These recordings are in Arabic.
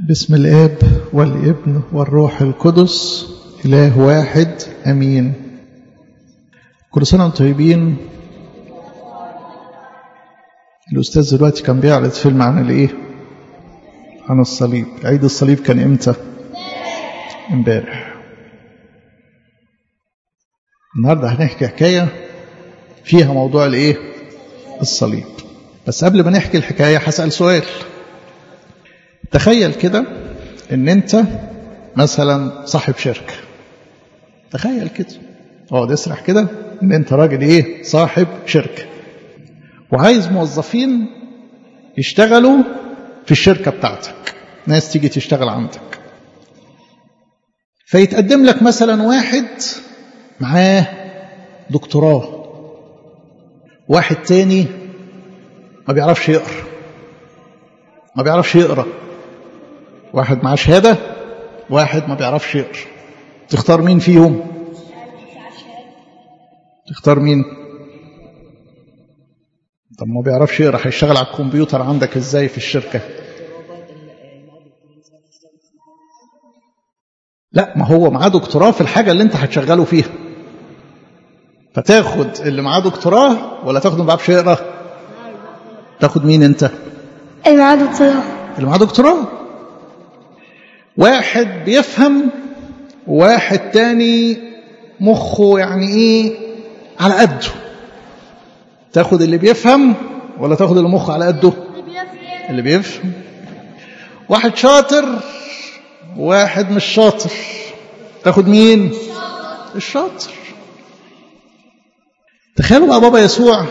بسم الآب والابن والروح القدس إله واحد أمين. كل سنة وانتم طيبين. الأستاذ دلوقتي كان بيعرض فيلم عن الإيه؟ عن الصليب. عيد الصليب كان إمتى؟ امبارح. النهارده هنحكي حكاية فيها موضوع الإيه؟ الصليب. بس قبل ما نحكي الحكاية هسأل سؤال. تخيل كده ان انت مثلا صاحب شركة. تخيل كده اقعد اسرح كده ان انت راجل ايه؟ صاحب شركة وعايز موظفين يشتغلوا في الشركة بتاعتك، ناس تيجي تشتغل عندك. فيتقدم لك مثلا واحد معاه دكتوراه، واحد تاني ما بيعرفش يقرأ، واحد معاه شهادة، واحد ما بيعرفش يقرأ. تختار مين فيهم؟ تختار مين؟ طب ما بيعرفش يقرأ هيشتغل على الكمبيوتر عندك ازاي في الشركة؟ لا، ما هو معاه دكتوراه في الحاجة اللي انت هتشغله فيها. فتاخد اللي معاه دكتوراه ولا تاخد اللي ما بيعرفش يقرأ؟ تاخد مين انت؟ اللي معاه دكتوراه. واحد بيفهم وواحد تاني مخه يعني ايه؟ على قده. تاخد اللي بيفهم ولا تاخد اللي مخه على قده؟ اللي بيفهم. واحد شاطر واحد مش شاطر، تاخد مين؟ الشاطر. تخيلوا بقى بابا يسوع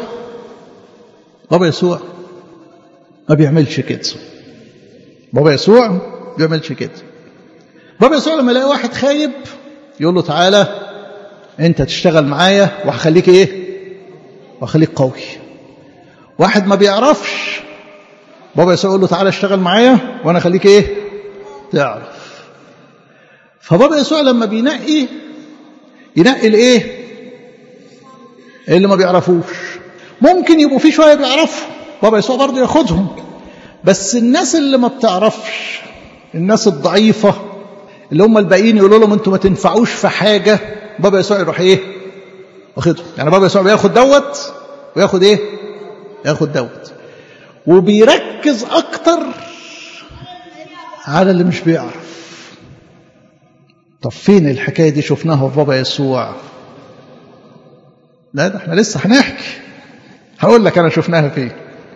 ما بيعملش كده. بابا يسوع بيعملش كده. بابا يسوع لما يلاقي واحد خايب يقول له تعالى انت تشتغل معايا وهخليك ايه؟ وهخليك قوي. واحد ما بيعرفش، بابا يسوع يقول له تعالى اشتغل معايا وانا اخليك ايه؟ تعرف. فبابا يسوع لما بينقي الايه؟ اللي ما بيعرفوش. ممكن يبقوا فيه شويه بيعرفوا، بابا يسوع برضه ياخدهم. بس الناس اللي ما بتعرفش، الناس الضعيفة اللي هم الباقيين يقولوا لهم انتوا ما تنفعوش في حاجة، بابا يسوع يروح ايه؟ واخدهم. يعني بابا يسوع بياخد دوت وياخد ايه؟ ياخد دوت. وبيركز اكتر على اللي مش بيعرف. طب فين الحكاية دي؟ شفناها في بابا يسوع؟ لا، ده احنا لسه هنحكي. هقول لك انا شفناها فين.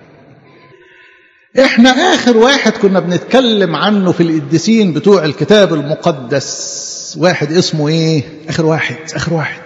احنا اخر واحد كنا بنتكلم عنه في القديسين بتوع الكتاب المقدس، واحد اسمه ايه؟ اخر واحد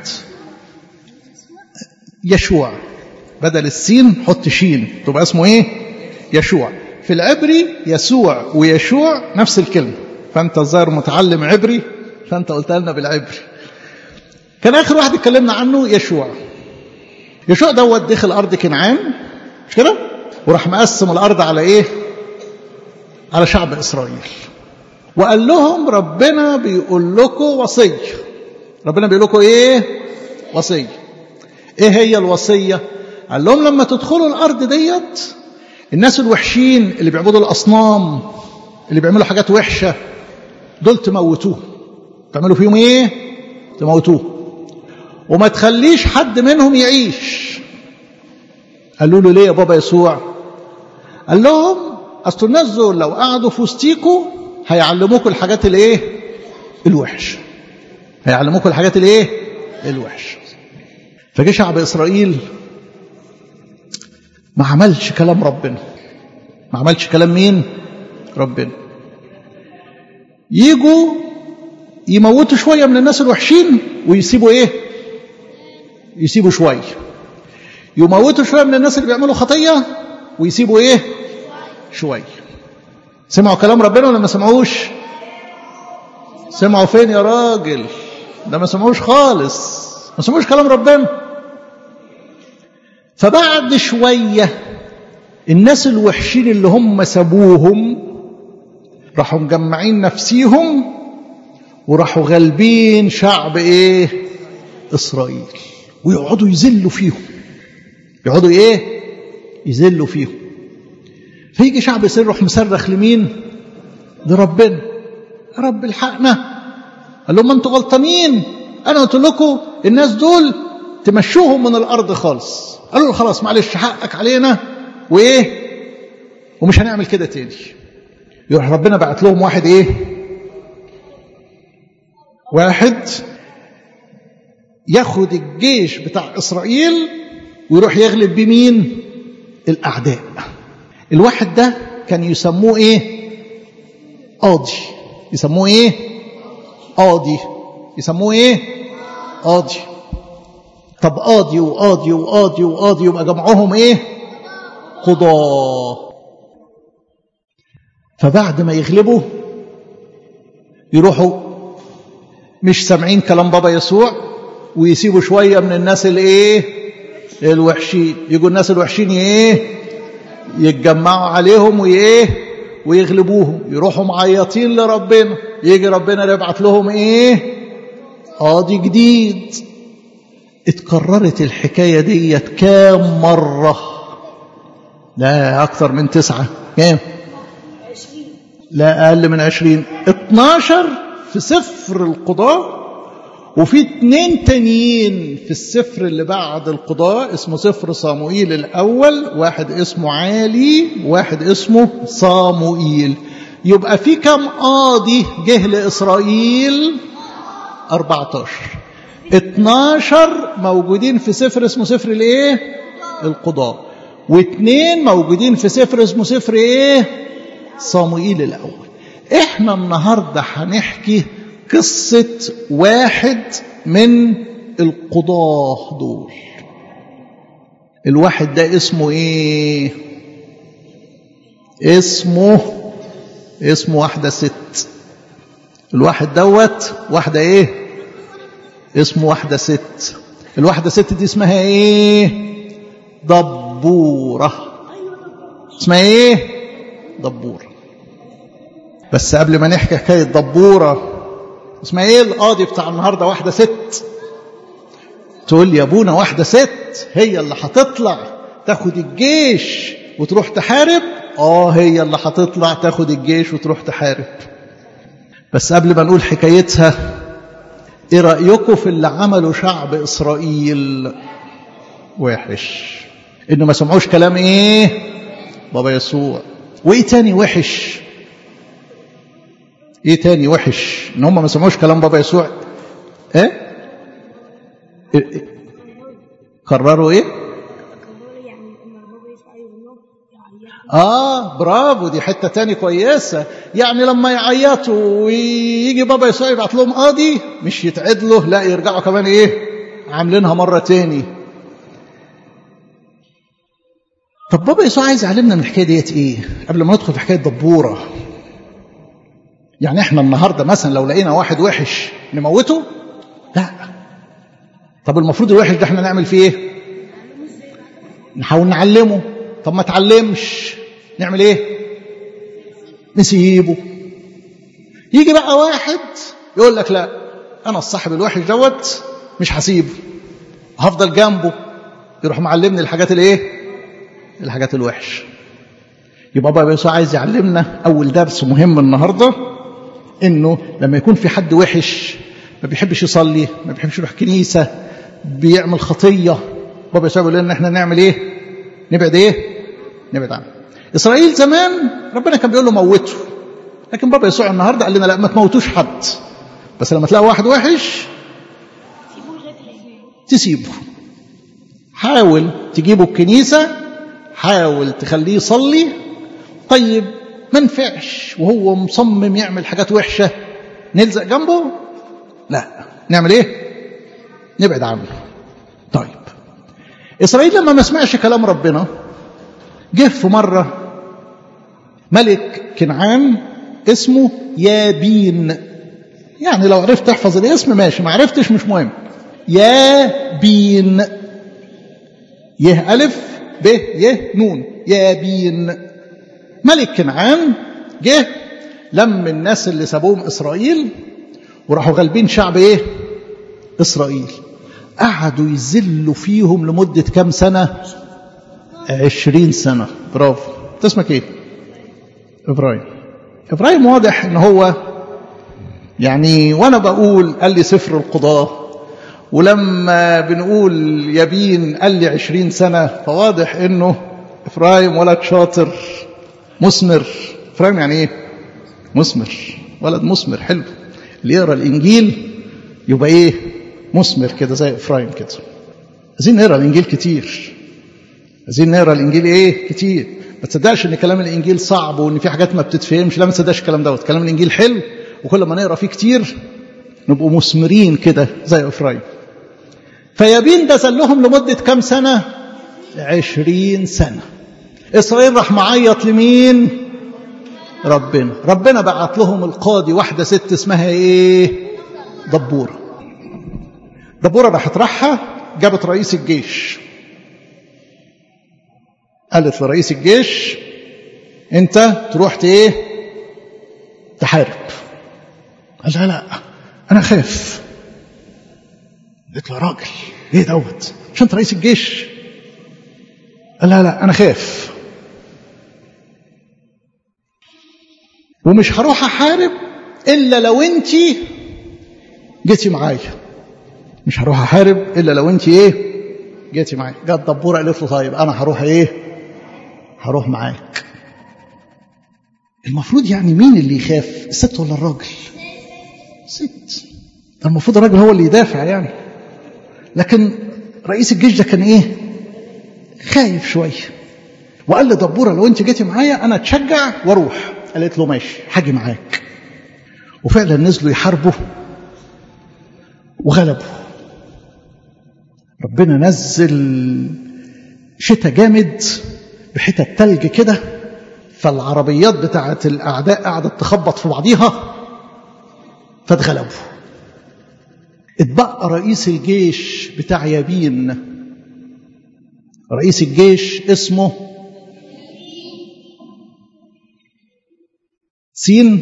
يشوع. بدل السين حط شين تبقى اسمه ايه؟ يشوع. في العبري يسوع ويشوع نفس الكلمة، فانت الظاهر متعلم عبري فانت قلتها لنا بالعبري. كان اخر واحد اتكلمنا عنه يشوع دوت دخل ارض كنعان، مش كده؟ وراح مقسم الأرض على إيه؟ على شعب إسرائيل. وقال لهم ربنا بيقول لكم وصية. ربنا بيقول لكم إيه؟ وصية. إيه هي الوصية؟ قال لهم لما تدخلوا الأرض ديت، الناس الوحشين اللي بيعبدوا الأصنام، اللي بيعملوا حاجات وحشة، دول تموتوه. تعملوا فيهم إيه؟ تموتوه. وما تخليش حد منهم يعيش. قالوا له ليه يا بابا يسوع؟ قال لهم اصل الناس دول لو قعدوا في وسطيكوا هيعلموكوا الحاجات الايه؟ الوحش. هيعلموكوا الحاجات الايه؟ الوحش. فجه شعب اسرائيل ما عملش كلام ربنا. ما عملش كلام مين؟ ربنا. يجوا يموتوا شويه من الناس الوحشين ويسيبوا ايه؟ يسيبوا شويه. يموتوا شويه من الناس اللي بيعملوا خطيه ويسيبوا ايه؟ شويه. سمعوا كلام ربنا ولا ما سمعوش؟ سمعوا فين يا راجل؟ ده ما سمعوش خالص، ما سمعوش كلام ربنا. فبعد شويه الناس الوحشين اللي هم سابوهم راحوا مجمعين نفسيهم وراحوا غالبين شعب ايه؟ اسرائيل، ويقعدوا يذلوا فيهم. يقعدوا ايه؟ يذلوا فيهم. فيجي شعب إسرائيل يروح مصرخ لمين؟ لربنا، يا رب الحقنا. قال لهم ما انتوا غلطانين، انا قلت لكم الناس دول تمشوهم من الارض خالص. قالوا له خلاص معلش حقك علينا وايه ومش هنعمل كده تاني. يروح ربنا بعت لهم واحد ايه؟ واحد ياخد الجيش بتاع اسرائيل ويروح يغلب بمين؟ الاعداء. الواحد ده كان يسموه ايه؟ قاضي. يسموه ايه؟ قاضي. يسموه ايه؟ قاضي. طب قاضي وقاضي وقاضي وقاضي يبقى جمعهم ايه؟ قضاة. فبعد ما يغلبوا يروحوا مش سامعين كلام بابا يسوع ويسيبوا شوية من الناس الايه؟ الوحشين. يجوا الناس الوحشين ايه؟ يتجمعوا عليهم وايه؟ ويغلبوهم. يروحوا معيطين لربنا. يجي ربنا يبعت لهم ايه؟ قاضي جديد. اتكررت الحكاية ديت كام مرة؟ لا أكثر من 9. كام؟ 20. لا أقل من 20. 12 في سفر القضاء، وفي 2 تانيين في السفر اللي بعد القضاء اسمه سفر صاموئيل الأول. واحد اسمه عالي وواحد اسمه صاموئيل. يبقى في كم قاضي جه لإسرائيل؟ 14. 12 موجودين في سفر اسمه سفر الايه؟ القضاء. و2 موجودين في سفر اسمه سفر ايه؟ صاموئيل الاول. احنا النهارده هنحكي قصة واحد من القضاة دول. الواحد ده اسمه ايه؟ اسمه واحدة ست. الواحد دوت واحدة ايه؟ اسمه واحدة ست. الواحدة ست دي اسمها ايه؟ دبورة. اسمها ايه؟ دبورة. بس قبل ما نحكي حكاية دبورة، اسمها ايه القاضي بتاع النهاردة؟ واحدة ست. تقول لي يا ابونا واحدة ست هي اللي هتطلع تاخد الجيش وتروح تحارب؟ هي اللي هتطلع تاخد الجيش وتروح تحارب. بس قبل ما نقول حكايتها، ايه رأيكم في اللي عمله شعب إسرائيل؟ وحش. انه ما سمعوش كلام ايه؟ بابا يسوع. وايه تاني وحش؟ ايه تاني وحش؟ ان هم ما سمعوش كلام بابا يسوع. ايه؟ قرروا ايه؟ برافو، دي حتة تاني كويسة. يعني لما يعيطوا ويجي بابا يسوع يبعت لهم قاضي، مش يتعدلوا، لا يرجعوا كمان ايه؟ عاملينها مرة تاني. طب بابا يسوع عايز يعلمنا من الحكاية ديت ايه؟ قبل ما ندخل في حكاية دبورة. يعني احنا النهاردة مثلا لو لقينا واحد وحش نموته؟ لا. طب المفروض الوحش ده احنا نعمل فيه ايه؟ نحاول نعلمه. طب ما تعلمش نعمل ايه؟ نسيبه. يجي بقى واحد يقول لك لا، انا الصاحب الوحش دوت مش هسيبه، هفضل جنبه. يروح معلمني الحاجات الايه؟ الحاجات الوحش. يبقى بابا يسوع عايز يعلمنا اول درس مهم النهارده، انه لما يكون في حد وحش ما بيحبش يصلي، ما بيحبش يروح كنيسه، بيعمل خطيه، بابا يسوع بيقول لنا احنا نعمل ايه؟ نبعد ايه؟ نبعد عنه. إسرائيل زمان ربنا كان بيقول له موته، لكن بابا يسوع النهارده قال لنا لا، ما تموتوش حد، بس لما تلاقوا واحد وحش تسيبه. حاول تجيبه الكنيسة، حاول تخليه يصلي. طيب ما نفعش وهو مصمم يعمل حاجات وحشة، نلزق جنبه؟ لا. نعمل ايه؟ نبعد عنه. طيب إسرائيل لما ما سمعش كلام ربنا، جه في مرة ملك كنعان اسمه يابين. يعني لو عرفت تحفظ الاسم ماشي، ما عرفتش مش مهم. يابين، يه ألف ب يه نون، يابين. ملك كنعان جه لم الناس اللي سابوهم إسرائيل وراحوا غالبين شعب ايه؟ إسرائيل. قعدوا يذلوا فيهم لمدة كم سنة؟ 20 سنة. برافو. اسمك ايه؟ إبراهيم. إبراهيم واضح إن هو يعني، وأنا بقول قال لي سفر القضاة، ولما بنقول يبين قال لي 20 سنة، فواضح إنه إبراهيم ولد شاطر مثمر. إبراهيم يعني إيه؟ مثمر، ولد مثمر حلو. اللي يقرأ الإنجيل يبقى إيه؟ مثمر كده زي إبراهيم كده. عايزين نقرأ الإنجيل كتير، عايزين نقرأ الإنجيل إيه؟ كتير. ما تصدقش إن كلام الإنجيل صعب وإن في حاجات ما بتتفهمش، لا ما تصدقش الكلام دوت. كلام الإنجيل حلو، وكل ما نقرأ فيه كتير نبقوا مثمرين كده زي إبراهيم. فيابين ده زلهم لمدة كام سنة؟ 20 سنة. إسرائيل راح معيط لمين؟ ربنا بعت لهم القاضي، واحدة ست اسمها إيه؟ دبورة. دبورة راحت راحها جابت رئيس الجيش، قالت لرئيس الجيش انت تروح ايه؟ تحارب. قال لها لا انا خايف. قالت له راجل ايه دوت؟ مش انت رئيس الجيش؟ قال لها لا انا خايف ومش هروح احارب الا لو انت جيتي معايا. مش هروح احارب الا لو انت ايه؟ جيتي معايا. جت دبورة قالت له طيب انا هروح ايه؟ هروح معاك. المفروض يعني مين اللي يخاف، الست ولا الراجل؟ ست. المفروض الراجل هو اللي يدافع يعني. لكن رئيس الجيش ده كان ايه؟ خايف شويه، وقال لدبورة لو انت جيتي معايا انا اتشجع واروح. قالت له ماشي هاجي معاك. وفعلا نزلوا يحاربوا وغلبوا. ربنا نزل شتاء جامد بحتة تلج كده، فالعربيات بتاعت الأعداء قعدت تخبط في بعضيها فاتغلبوا. اتبقى رئيس الجيش بتاع يابين. رئيس الجيش اسمه سين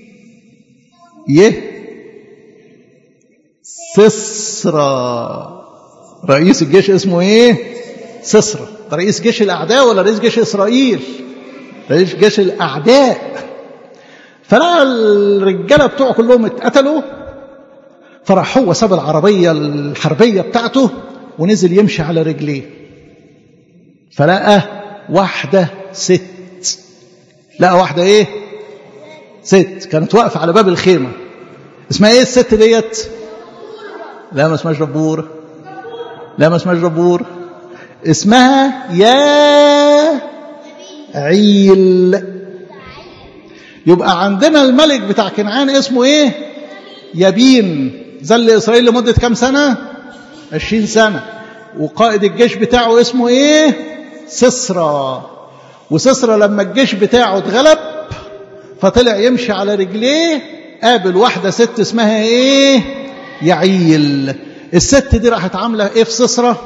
سسرى. رئيس الجيش اسمه ايه؟ سسرى. ده رئيس جيش الأعداء ولا رئيس جيش إسرائيل؟ رئيس جيش الأعداء. فلقى الرجالة بتوعه كلهم اتقتلوا، فراح هو ساب العربية الحربية بتاعته ونزل يمشي على رجليه. فلقى واحدة ست. لقى واحدة ايه؟ ست كانت واقفة على باب الخيمة. اسمها ايه الست ديت؟ لا ما اسمهاش دبور. لا ما اسمهاش دبور. اسمها يا عيل. يبقى عندنا الملك بتاع كنعان اسمه ايه؟ يابين. ذل إسرائيل لمدة كام سنة؟ 20 سنة. وقائد الجيش بتاعه اسمه ايه؟ سسرى. وسسرى لما الجيش بتاعه اتغلب فطلع يمشي على رجليه، قابل واحدة ست اسمها ايه؟ يعيل. الست دي راحت عاملة ايه في سسرى؟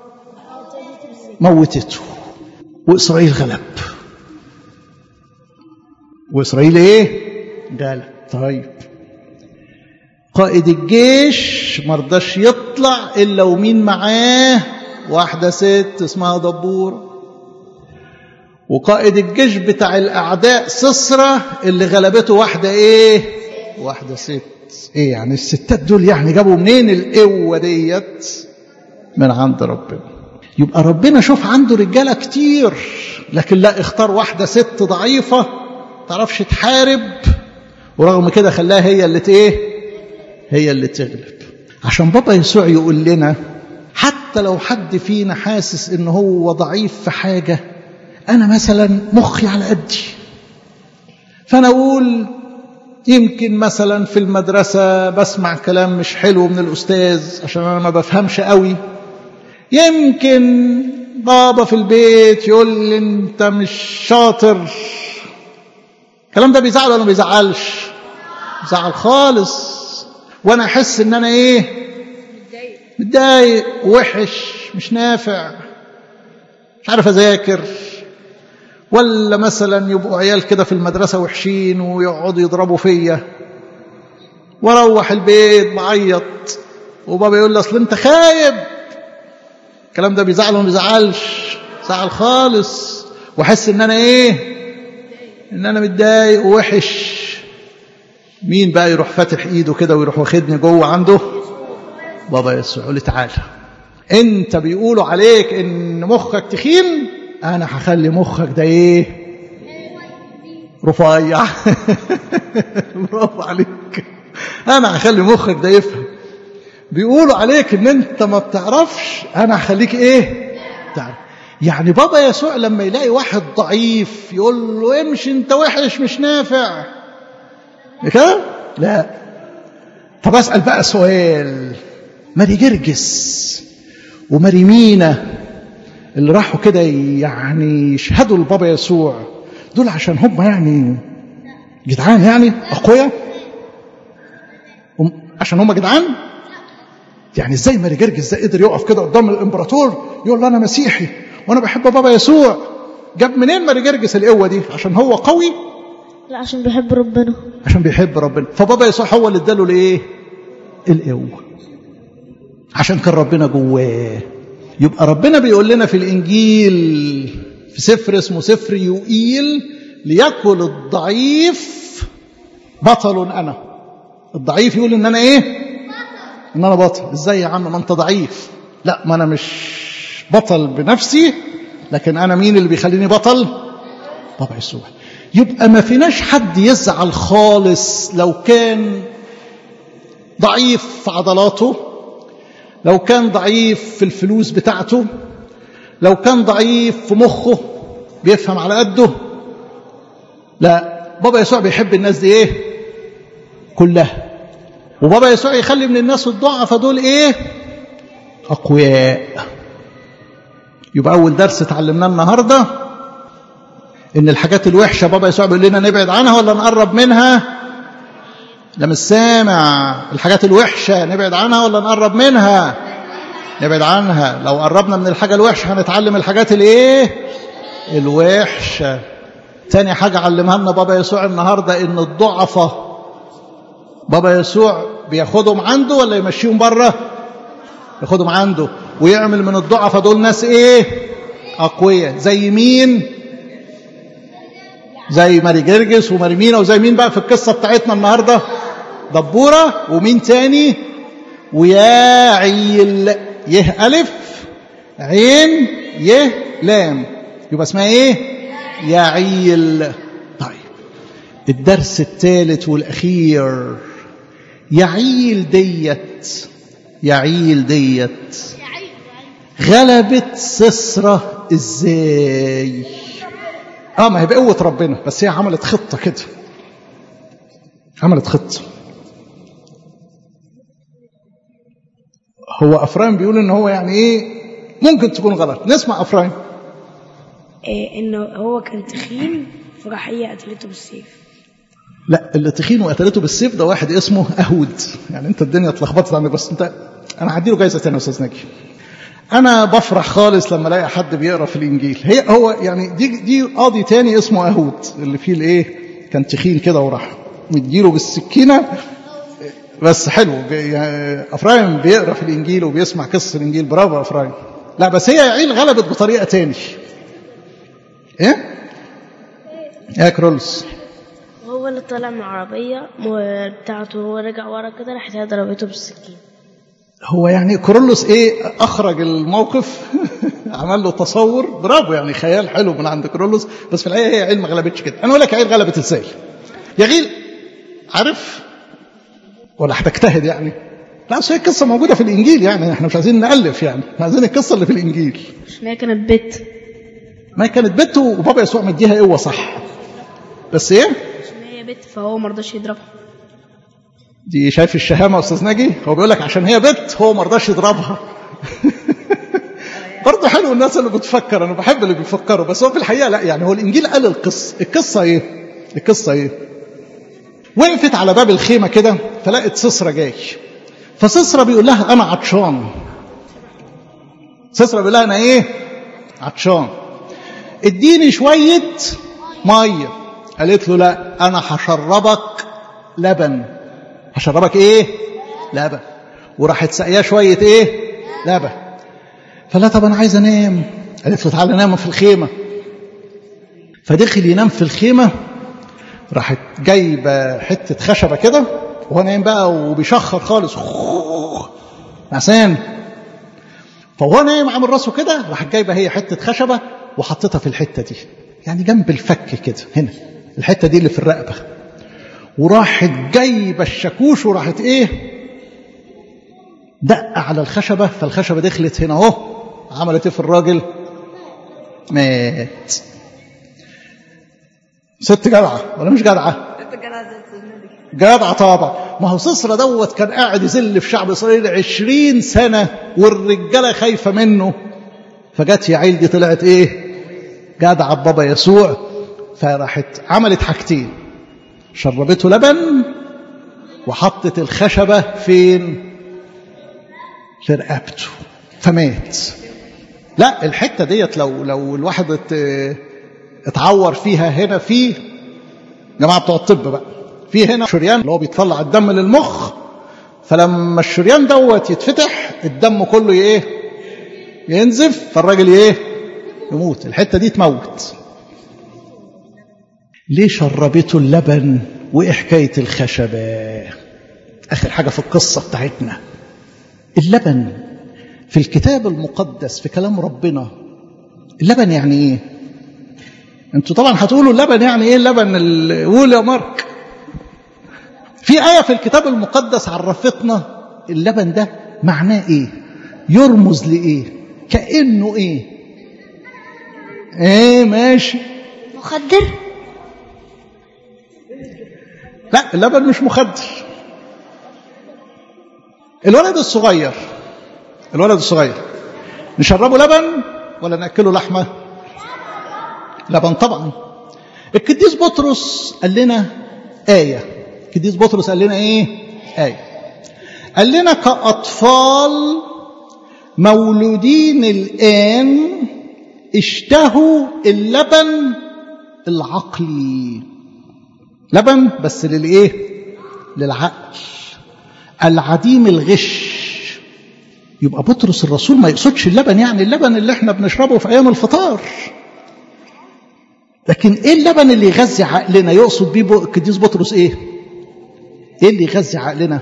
موتته. وإسرائيل غلب. وإسرائيل ايه؟ غلب. طيب قائد الجيش مرضاش يطلع إلا ومين معاه؟ واحدة ست اسمها دبور. وقائد الجيش بتاع الأعداء سسرى اللي غلبته واحدة ايه؟ واحدة ست. ايه يعني الستات دول يعني جابوا منين القوة ديت؟ من عند ربنا. يبقى ربنا شوف عنده رجالة كتير، لكن لا اختار واحدة ست ضعيفة تعرفش تحارب، ورغم كده خلاها هي اللي ايه؟ هي اللي تغلب. عشان بابا يسوع يقول لنا حتى لو حد فينا حاسس ان هو ضعيف في حاجة، انا مثلا مخي على قدي، فانا اقول يمكن مثلا في المدرسة بسمع كلام مش حلو من الأستاذ عشان أنا ما بفهمش قوي. يمكن بابا في البيت يقول لي أنت مش شاطر. الكلام ده بيزعل ولا ما بيزعلش؟ بيزعل خالص. وأنا أحس إن أنا إيه؟ متضايق ووحش مش نافع، مش عارف أذاكر. ولا مثلا يبقوا عيال كده في المدرسة وحشين ويقعدوا يضربوا فيا، واروح البيت بعيط وبابا يقول لي اصل انت خايب. الكلام ده بيزعل ولا ما بيزعلش؟ زعل خالص. واحس ان انا ايه؟ ان انا متضايق ووحش، مين بقى يروح فاتح ايده كده ويروح واخدني جوه عنده؟ بابا يسوع. يقول لي تعالى، انت بيقولوا عليك ان مخك تخين، انا هخلي مخك ده ايه؟ رفيع. برافو عليك. انا هخلي مخك ده يفهم. بيقولوا عليك ان انت ما بتعرفش، انا هخليك ايه؟ تعرف. يعني بابا يسوع لما يلاقي واحد ضعيف يقول له امشي انت وحش مش نافع كده؟ لا. طب اسال بقى سؤال، ماري جرجس وماري مينا اللي راحوا كده يعني يشهدوا لبابا يسوع، دول عشان هم يعني جدعان، يعني اقوياء، عشان هم جدعان؟ يعني ازاي ماري جرجس ده قدر يقف كده قدام الامبراطور يقول له انا مسيحي وانا بحب بابا يسوع؟ جاب منين ماري جرجس القوه دي؟ عشان هو قوي؟ لا، عشان بيحب ربنا. عشان بيحب ربنا. فبابا يسوع هو اللي اداله الايه؟ القوه، عشان كان ربنا جواه. يبقى ربنا بيقول لنا في الانجيل في سفر اسمه سفر يوئيل، ليكن الضعيف بطل انا. الضعيف يقول ان انا ايه؟ ان انا بطل. ازاي يا عم ما انت ضعيف؟ لا، ما انا مش بطل بنفسي، لكن انا مين اللي بيخليني بطل؟ بابا يسوع. يبقى ما فيناش حد يزعل خالص لو كان ضعيف في عضلاته، لو كان ضعيف في الفلوس بتاعته، لو كان ضعيف في مخه بيفهم على قده. لا، بابا يسوع بيحب الناس دي ايه؟ كلها. وبابا يسوع يخلي من الناس الضعفاء دول ايه؟ اقوياء. يبقى اول درس اتعلمناه النهارده ان الحاجات الوحشه بابا يسوع بيقول لنا نبعد عنها ولا نقرب منها؟ لا مش سامع. الحاجات الوحشه نبعد عنها ولا نقرب منها؟ نبعد عنها. لو قربنا من الحاجه الوحشه هنتعلم الحاجات الايه؟ الوحشه. تاني حاجه علمها لنا بابا يسوع النهارده ان الضعفاء بابا يسوع بياخدهم عنده ولا يمشيهم بره؟ ياخدهم عنده، ويعمل من الضعفاء دول ناس ايه؟ اقوياء. زي مين؟ زي ماري جرجس وماري مينا. وزي مين بقى في القصه بتاعتنا النهارده؟ دبوره. ومين تاني؟ ويا عيل. يه الف عين يه لام، يبقى اسمها ايه؟ يا عيل. طيب الدرس الثالث والاخير، يعيل ديت غلبت سسرة ازاي؟ ما هي بقوة ربنا، بس هي عملت خطة كده، عملت خطة. هو أفرايم بيقول إن هو يعني إيه ممكن تكون غلط. نسمع أفرايم. إنه هو كان تخين فراح هي قتلته بالسيف. لا، اللي تخين وقتلته بالسيف ده واحد اسمه أهود. يعني أنت الدنيا اتلخبطت عني، بس أنا هديله جايزة تانية يا أستاذ ناجي. أنا بفرح خالص لما ألاقي حد بيقرأ في الإنجيل. هو يعني دي قاضي تاني اسمه أهود اللي فيه الإيه؟ كان تخين كده وراح مديله بالسكينة. بس حلو يعني أفرايم بيقرأ في الإنجيل وبيسمع قصة الإنجيل. برافو أفرايم. لا بس هي يعيل غلبت بطريقة تاني. إيه يا كرولس؟ هو اللي طلع من العربية بتاعته وهو رجع ورا كده راحت هي ضربته بالسكين. هو يعني كورولوس ايه اخرج الموقف. عمل له تصور. برافو، يعني خيال حلو من عند كورولوس. بس في الحقيقه هي عيل ما غلبتش كده. انا اقول لك عيل غلبت ازاي. يا عيل عارف ولا هتجتهد يعني؟ لا، هي القصه موجوده في الانجيل، يعني احنا مش عايزين نالف، يعني احنا عايزين القصه اللي في الانجيل. عشان هي كانت بت. ما كانت بت وبابا يسوع مديها قوه صح، بس ايه؟ عشان هي بت فهو ما رضاش يضربها. دي شايف الشهامه يا استاذ ناجي؟ هو بيقول لك عشان هي بت هو ما رضاش يضربها. برضه حلو الناس اللي بتفكر، انا بحب اللي بيفكروا. بس هو في الحقيقه لا، يعني هو الانجيل قال القصه ايه؟ وقفت على باب الخيمه كده فلقت سسرة جاي. فسسرة بيقول لها انا عطشان. سسرة بيقول لها انا ايه؟ عطشان، اديني شويه ميه. قالت له لا، انا هشربك لبن. هشربك ايه؟ لبن. وراحت سقياه شويه ايه؟ لبن. فلا طب انا عايز انام. قالت له تعالى نام في الخيمه. فدخل ينام في الخيمه راحت جايبه حته خشبه كده وهو نايم بقى وبيشخر خالص نعسان، فهو نايم عامل راسه كده، راحت جايبه هي حته خشبه وحطتها في الحته دي، يعني جنب الفك كده هنا الحته دي اللي في الرقبه، وراحت جايبه الشاكوش وراحت ايه دق على الخشبه، فالخشبه دخلت هنا اهو، عملت ايه في الراجل؟ مات. ست جدعه ولا مش جدعه؟ جدعه طبعا. ما هو سيسرا دوت كان قاعد يذل في شعب اسرائيل 20 سنه والرجاله خايفه منه، فجت يا عيل دي طلعت ايه؟ جدعه بابا يسوع. فراحت عملت حاجتين، شربته لبن وحطت الخشبه فين؟ في رقبته، فمات. لا الحته ديت لو الواحد اتعور فيها هنا، في جماعه بتوع الطب بقى، في هنا شريان اللي هو بيطلع الدم للمخ، فلما الشريان دوت يتفتح الدم كله ايه؟ ينزف، فالراجل ايه؟ يموت. الحته دي تموت. ليه شربته اللبن؟ وايه حكايه الخشبه؟ اخر حاجه في القصه بتاعتنا، اللبن في الكتاب المقدس في كلام ربنا، اللبن يعني ايه؟ انتوا طبعا هتقولوا اللبن يعني ايه؟ اللبن قول يا مارك. في آية في الكتاب المقدس عرفتنا اللبن ده معناه ايه، يرمز لايه، كأنه ايه. ايه ماشي، مخدر؟ لا اللبن مش مخدر. الولد الصغير نشربه لبن ولا نأكله لحمة؟ لبن طبعا. القديس بطرس قال لنا آية، القديس بطرس قال لنا ايه؟ آية قال لنا كأطفال مولودين الآن اشتهوا اللبن العقلي، لبن بس للايه؟ للعقل العديم الغش. يبقى بطرس الرسول ما يقصدش اللبن يعني اللبن اللي احنا بنشربه في ايام الفطار، لكن ايه اللبن اللي يغذي عقلنا؟ يقصد بيه القديس بطرس ايه؟ ايه اللي يغذي عقلنا؟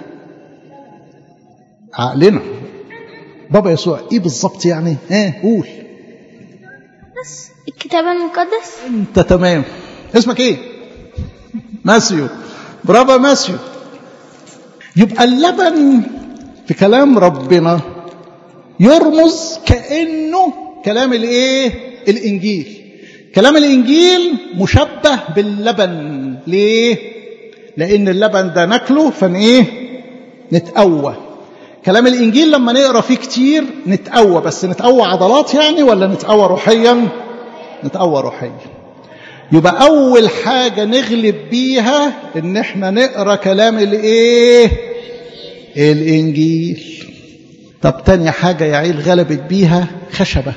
عقلنا بابا يسوع ايه بالظبط يعني؟ قول. بس الكتاب المقدس. انت تمام. اسمك ايه؟ ماسيو. برافو ماسيو. يبقى اللبن في كلام ربنا يرمز كأنه كلام الايه؟ الانجيل. كلام الانجيل مشبه باللبن. ليه؟ لان اللبن ده ناكله نتقوى. كلام الانجيل لما نقرا فيه كتير نتقوى، بس نتقوى عضلات يعني ولا نتقوى روحيا؟ نتقوى روحيا. يبقى اول حاجه نغلب بيها ان احنا نقرا كلام الايه؟ الانجيل. طب تاني حاجه يا عيل غلبت بيها خشبه.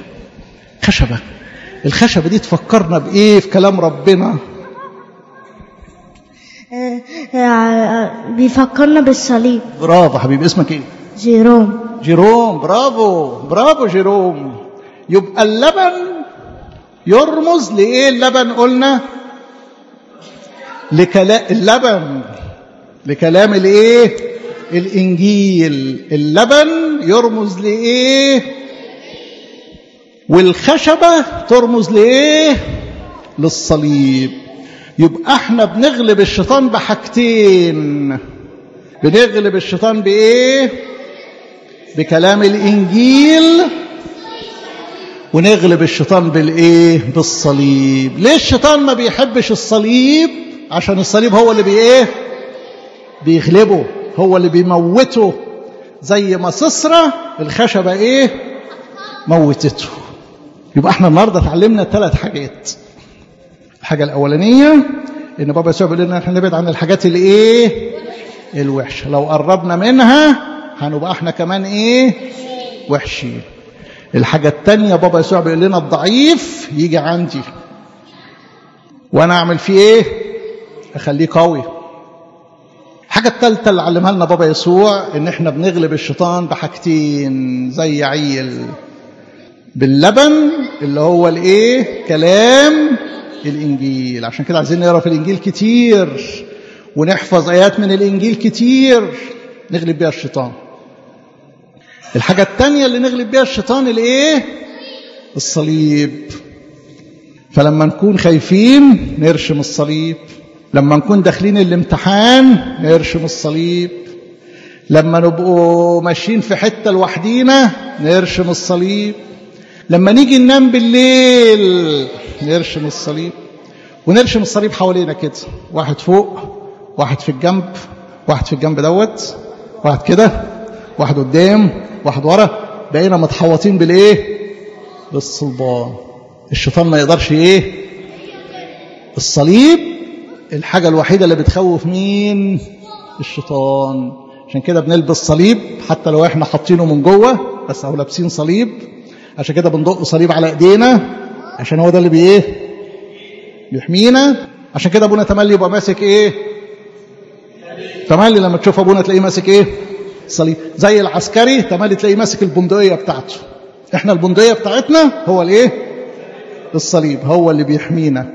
الخشبه دي تفكرنا بايه في كلام ربنا؟ بيفكرنا بالصليب. برافو حبيبي. اسمك ايه؟ جيروم. برافو جيروم. يبقى اللبن يرمز لايه؟ اللبن قلنا لكلام الايه؟ الانجيل. اللبن يرمز لايه؟ والخشبه ترمز لايه؟ للصليب. يبقى احنا بنغلب الشيطان بحاجتين. بنغلب الشيطان بايه؟ بكلام الانجيل، ونغلب الشيطان بالايه؟ بالصليب. ليه الشيطان ما بيحبش الصليب؟ عشان الصليب هو اللي بيغلبه، هو اللي بيموته. زي ما سيسرا الخشبه ايه؟ موتته. يبقى احنا النهارده اتعلمنا 3 حاجات. الحاجه الاولانيه ان بابا يسوع بيقول لنا احنا نبعد عن الحاجات اللي ايه؟ الوحشه. لو قربنا منها هنبقى احنا كمان ايه؟ وحشين. الحاجه الثانيه بابا يسوع بيقول لنا الضعيف يجي عندي وانا اعمل فيه ايه؟ اخليه قوي. الحاجه الثالثه اللي علمها لنا بابا يسوع ان احنا بنغلب الشيطان بحاجتين زي عيل: باللبن اللي هو الايه؟ كلام الإنجيل. عشان كده عايزين نقرأ في الإنجيل كتير ونحفظ آيات من الإنجيل كتير نغلب بيها الشيطان. الحاجة التانية اللي نغلب بيها الشيطان الإيه؟ الصليب. فلما نكون خايفين نرشم الصليب، لما نكون داخلين الامتحان نرشم الصليب، لما نبقوا ماشيين في حتة لوحدينا نرشم الصليب، لما نيجي ننام بالليل نرشم الصليب. ونرشم الصليب حوالينا كده، واحد فوق، واحد في الجنب، واحد في الجنب دوت، واحد كده، واحد قدام، واحد ورا. بقينا متحوطين بالايه؟ بالصلبان. الشيطان ما يقدرش ايه؟ الصليب الحاجة الوحيدة اللي بتخوف مين؟ الشيطان. عشان كده بنلبس صليب حتى لو احنا حاطينه من جوه بس، او لابسين صليب. عشان كده بندق صليب على ايدينا عشان هو ده اللي بيحمينا. عشان كده ابونا تملي يبقى ماسك ايه؟ تملي لما تشوف ابونا تلاقيه ماسك ايه؟ صليب. زي العسكري تملي تلاقيه ماسك البندقية بتاعته. احنا البندقية بتاعتنا هو الايه؟ الصليب، هو اللي بيحمينا.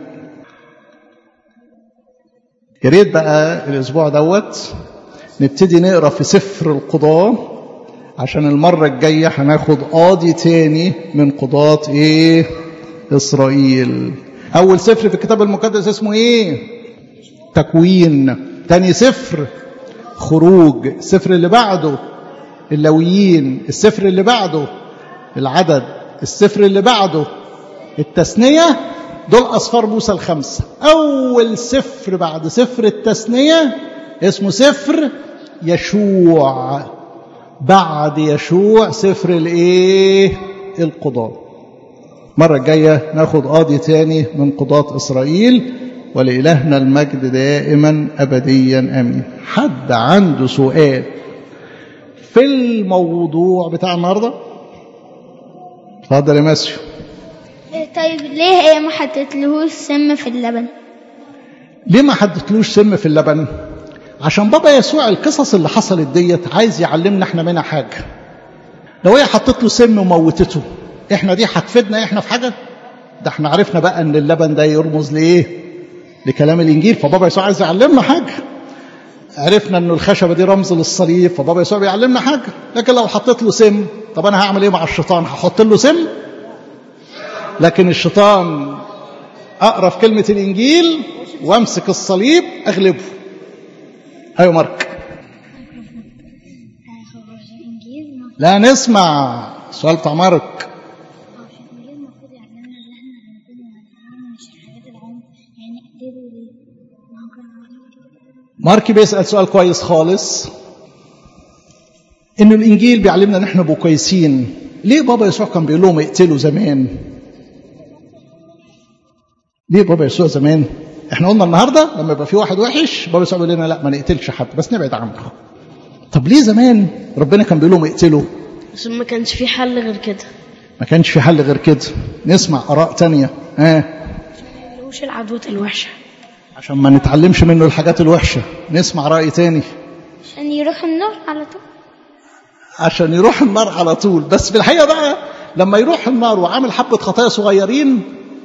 يا ريت بقى الاسبوع دوت نبتدي نقرا في سفر القضاة، عشان المرة الجاية هناخد قاضي تاني من قضاة ايه؟ إسرائيل. أول سفر في الكتاب المقدس اسمه ايه؟ تكوين. تاني سفر خروج. السفر اللي بعده اللاويين. السفر اللي بعده العدد. السفر اللي بعده التثنية. دول أسفار موسى الخمسة. أول سفر بعد سفر التثنية اسمه سفر يشوع. بعد يشوع سفر الايه؟ القضاء. مرة الجاية ناخد قاضي تاني من قضاة إسرائيل. ولإلهنا المجد دائما أبديا آمين. حد عنده سؤال في الموضوع بتاع النهارده؟ اتفضل يا ماسيو. طيب ليه ما حطيتلهوش سم في اللبن؟ ليه ما حطيتلوش سم في اللبن؟ عشان بابا يسوع القصص اللي حصلت ديت عايز يعلمنا احنا منها حاجة. لو هي حطت له سم وموتته، احنا دي هتفيدنا احنا في حاجة؟ ده احنا عرفنا بقى ان اللبن ده يرمز لايه؟ لكلام الانجيل. فبابا يسوع عايز يعلمنا حاجة. عرفنا انه الخشبة دي رمز للصليب، فبابا يسوع بيعلمنا حاجة. لكن لو حطيت له سم، طب انا هعمل ايه مع الشيطان؟ هحط له سم؟ لكن الشيطان اقرا في كلمة الانجيل وامسك الصليب اغلبه. ايوه مارك. لا نسمع السؤال بتاع مارك. مارك بيسأل سؤال كويس خالص، إن الإنجيل بيعلمنا إن إحنا نبقى كويسين. ليه بابا يسوع كان بيقول لهم اقتلوا زمان؟ ليه بابا يسوع زمان؟ إحنا قلنا النهارده لما يبقى في واحد وحش بابا يسوع بيقول لنا لا ما نقتلش حد، بس نبعد عنه. طب ليه زمان ربنا كان بيقول لهم اقتلوا؟ عشان ما كانش في حل غير كده. ما كانش في حل غير كده. نسمع آراء تانية. عشان ما يقولوش العدوات الوحشة، عشان ما نتعلمش منه الحاجات الوحشة. نسمع رأي تاني. عشان يروح النار على طول. عشان يروح النار على طول. بس في الحقيقة بقى لما يروح النار وعامل حبة خطايا صغيرين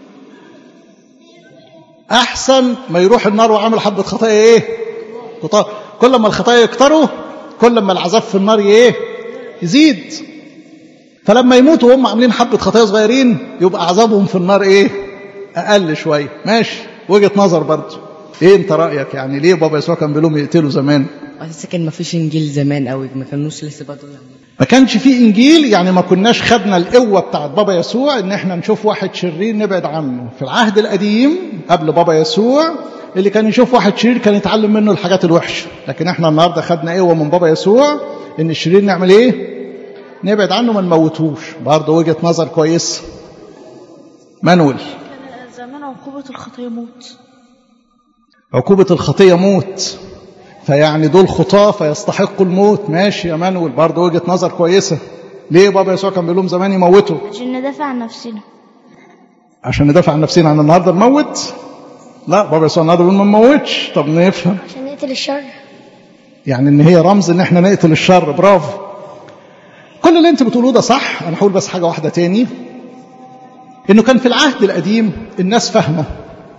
أحسن ما يروح النار وعامل حبة خطايا إيه؟ كتار. كل ما الخطايا يكتروا كل ما العذاب في النار إيه؟ يزيد. فلما يموتوا وهم عاملين حبة خطايا صغيرين يبقى عذابهم في النار إيه؟ أقل شوية. ماشي، وجهة نظر برضه. إيه أنت رأيك يعني ليه بابا يسوع كان بيقولهم يقتلوا زمان؟ أساسا كان ما فيش إنجيل زمان قوي، ما كانوش لسه بدوا. ما كانش فيه إنجيل، يعني ما كناش خدنا القوة بتاعت بابا يسوع إن إحنا نشوف واحد شرير نبعد عنه. في العهد القديم قبل بابا يسوع اللي كان يشوف واحد شرير كان يتعلم منه الحاجات الوحشة. لكن إحنا النهاردة خدنا قوة من بابا يسوع إن الشرير نعمل إيه؟ نبعد عنه ما نموتوش. برضه وجهة نظر كويس. منول. كان زمان عقوبة الخطية موت. عقوبة الخطية موت، فيعني دول خطاة فيستحقوا الموت. ماشي يا منول، برضه وجهة نظر كويسة. ليه بابا يسوع كان بيقول لهم زمان يموتوا؟ عشان ندافع عن نفسنا. عشان ندافع عن نفسنا. عن النهارده نموت؟ لا، بابا يسوع النهارده بيقول ما نموتش. طب نفهم. عشان نقتل الشر. يعني ان هي رمز ان احنا نقتل الشر. برافو. كل اللي انت بتقولوه ده صح. انا هقول بس حاجة واحدة تاني، انه كان في العهد القديم الناس فاهمة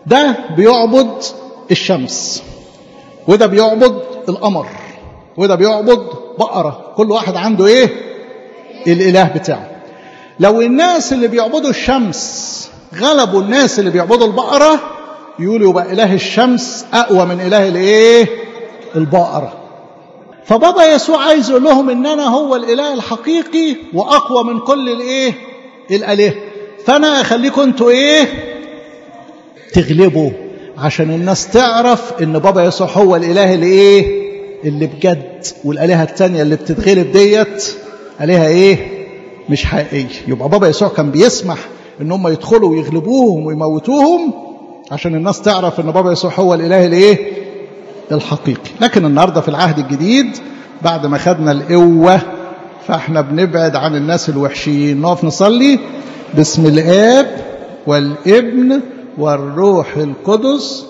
ده بيعبد الشمس، وده بيعبد القمر، وده بيعبد بقرة. كل واحد عنده ايه؟ الاله بتاعه. لو الناس اللي بيعبدوا الشمس غلبوا الناس اللي بيعبدوا البقرة، يقولوا يبقى اله الشمس اقوى من اله الايه؟ البقرة. فبابا يسوع عايز يقول لهم ان انا هو الاله الحقيقي واقوى من كل الايه؟ الالهه. فانا اخليكم انتوا ايه؟ تغلبوا، عشان الناس تعرف ان بابا يسوع هو الاله الايه؟ اللي بجد، والالهه الثانيه اللي بتتغلب ديت الهه ايه؟ مش حقيقيه. يبقى بابا يسوع كان بيسمح ان هم يدخلوا ويغلبوهم ويموتوهم عشان الناس تعرف ان بابا يسوع هو الاله الايه؟ الحقيقي. لكن النهارده في العهد الجديد بعد ما خدنا القوه، فاحنا بنبعد عن الناس الوحشين. نقف نصلي. باسم الآب والابن والروح القدس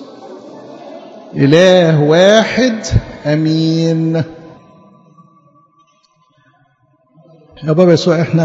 إله واحد امين. يا بابا يسوع احنا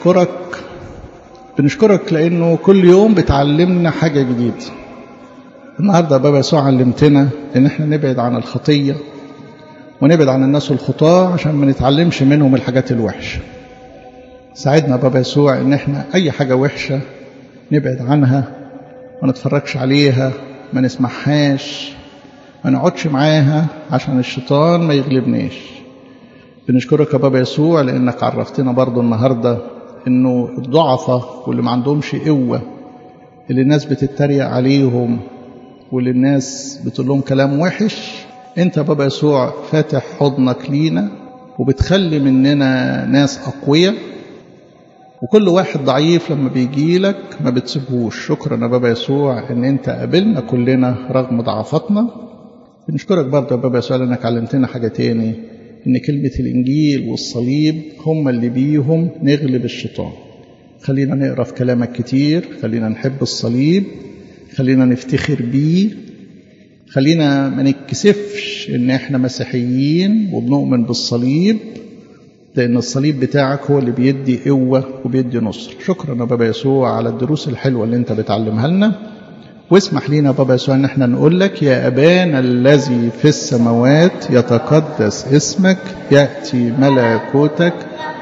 بنشكرك لانه كل يوم بتعلمنا حاجه جديده. النهارده يا بابا يسوع علمتنا ان احنا نبعد عن الخطيه ونبعد عن الناس الخطاة عشان ما نتعلمش منهم الحاجات الوحشه. ساعدنا يا بابا يسوع ان احنا اي حاجه وحشه نبعد عنها، ما نتفرجش عليها، ما نسمعهاش، ما نقعدش معاها عشان الشيطان ما يغلبناش. بنشكرك يا بابا يسوع لانك عرفتنا برضو النهارده انه الضعفاء واللي ما عندهمش قوه، اللي الناس بتتريق عليهم واللي الناس بتقول لهم كلام وحش، انت يا بابا يسوع فاتح حضنك لينا وبتخلي مننا ناس اقوياء، وكل واحد ضعيف لما بيجي لك ما بتسيبهوش. شكرا يا بابا يسوع ان انت قابلنا كلنا رغم ضعفتنا. بنشكرك برضه يا بابا يسوع لانك علمتنا حاجه تاني، ان كلمه الانجيل والصليب هم اللي بيهم نغلب الشيطان. خلينا نقرا في كلامك كتير، خلينا نحب الصليب، خلينا نفتخر بيه، خلينا ما نتكسفش ان احنا مسيحيين وبنؤمن بالصليب، لأن الصليب بتاعك هو اللي بيدي قوة وبيدي نصر. شكرا يا بابا يسوع على الدروس الحلوة اللي انت بتعلمها لنا. واسمح لينا يا بابا يسوع ان احنا نقول لك يا أبانا الذي في السماوات يتقدس اسمك، يأتي ملكوتك،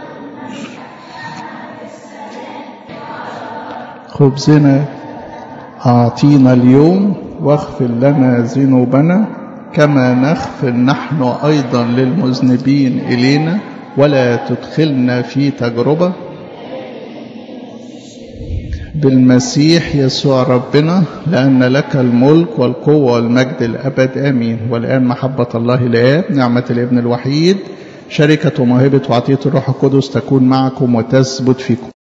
خبزنا أعطينا اليوم واغفر لنا ذنوبنا كما نغفر نحن أيضا للمذنبين إلينا، ولا تدخلنا في تجربة، بالمسيح يسوع ربنا، لأن لك الملك والقوة والمجد الأبد آمين. والآن محبة الله الآب، نعمة الابن الوحيد، شركة وموهبة وعطية الروح القدس تكون معكم وتثبت فيكم.